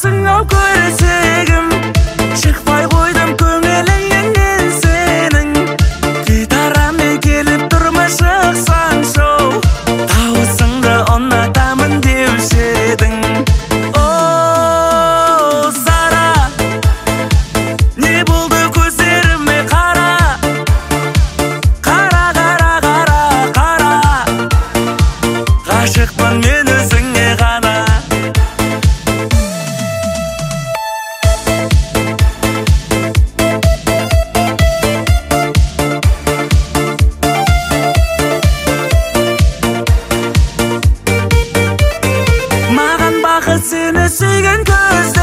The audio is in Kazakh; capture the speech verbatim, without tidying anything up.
Тағысың ау көрсегім, шықпай қойдым көңіліңнен сенің. Гитарамен келіп тұрма шықсаң шоу, дауысыңды ұнатамын деуші едің. О, Сара, не болды көздеріме қара, қара, қара, қара, қара. Ғашықпын мен өзіңе ғана. Маған бақыт сені сүйген көз